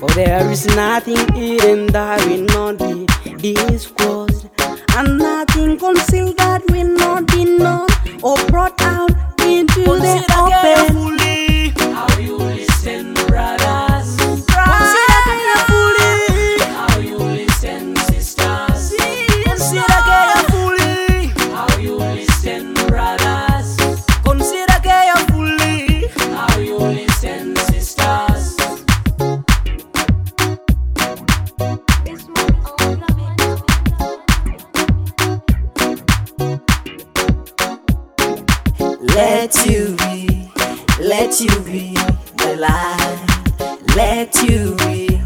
For there is nothing hidden that will not be disclosed, and nothing concealed that will not be known or brought out into the open. How you listen, brothers. Consider carefully How you listen, sisters. Consider carefully How you listen, brothers. Consider carefully How you listen, sisters. Let you be the light. Let you be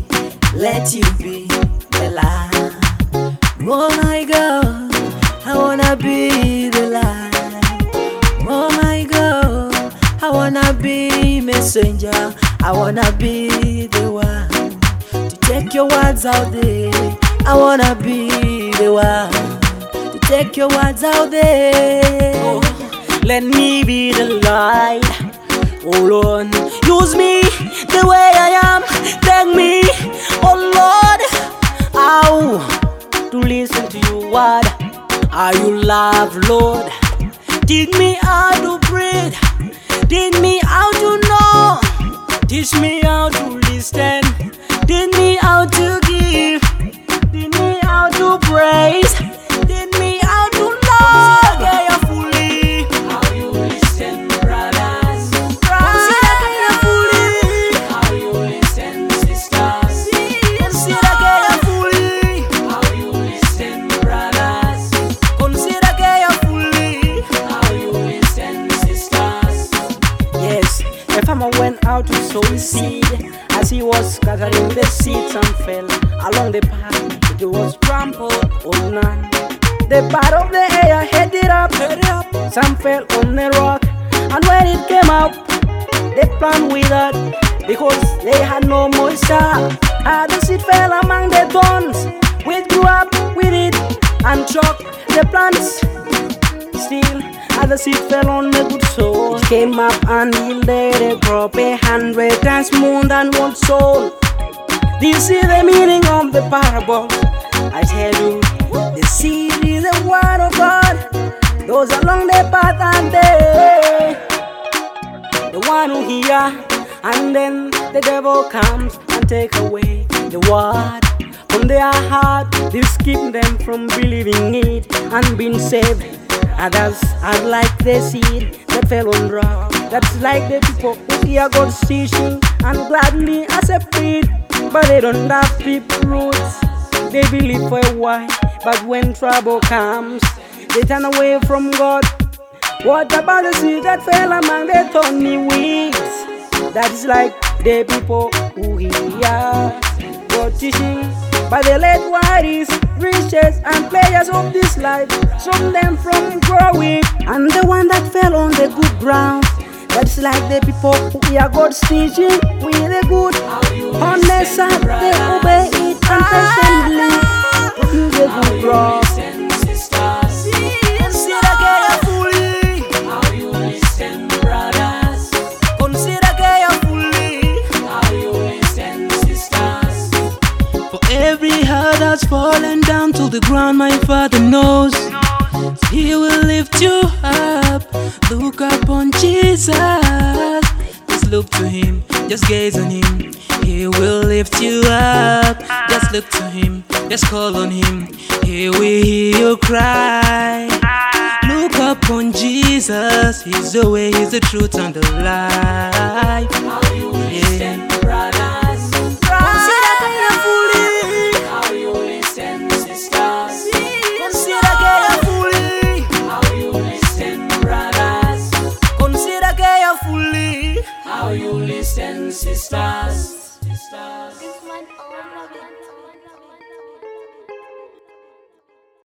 the light. Oh my God, I wanna be the light. Oh my God, I wanna be messenger. I wanna be the one to take your words out there. I wanna be the one to take your words out there. Oh, let me be the light. Oh Lord, use me the way I am. Take me, oh Lord, how to listen to your word. Are you love, Lord? Teach me how to breathe. Teach me how to know. Teach me how to listen. Teach me how to give. Teach me how to praise. Teach me how to love carefully. How you listen, brothers. Consider carefully. How you listen, sisters. Consider carefully. How you listen, brothers. Consider carefully. How you listen, sisters. Yes, a farmer went out to sow his seed. As he was scattering the seeds, some fell along the path. It was trampled on none. The part of the air headed up. Some fell on the rock, and when it came up, the plant withered because they had no moisture. The seed fell among the thorns, which grew up with it and choked the plants. Still, other seed fell on the good soil. It came up and yielded a crop 100 times more than one soul. This is the meaning of the parable. I tell you, the seed is the word of God. Those along the path are they, the one who hear, and then the devil comes and take away the word from their heart. This keep them from believing it and being saved. Others are like the seed that fell on rock. That's like the people who hear God's teaching and gladly accept it, but they don't have deep roots. They believe for a while, but when trouble comes, they turn away from God. What about the seed that fell among the thorny weeds? That's like the people who hear God teaching, but they let worries, riches, and pleasures of this life stop them from growing. And the one that fell on the good ground, that's like the people who hear God's teaching with a good honest heart. They obey it and patiently produce a good crop. Consider carefully. How you listen, brothers. Consider carefully. How you listen, sisters. For every heart that's fallen down to the ground, my Father knows He will lift you up. Look upon Jesus. Just look to Him, just gaze on Him. He will lift you up. Just look to Him, just call on Him. He will hear you cry. Look upon Jesus. He's the way, He's the truth and the life. How you listen, brothers. Consider carefully. How you listen, sisters. Consider carefully. How you listen, brothers. Consider carefully. How you listen, sisters. It's my own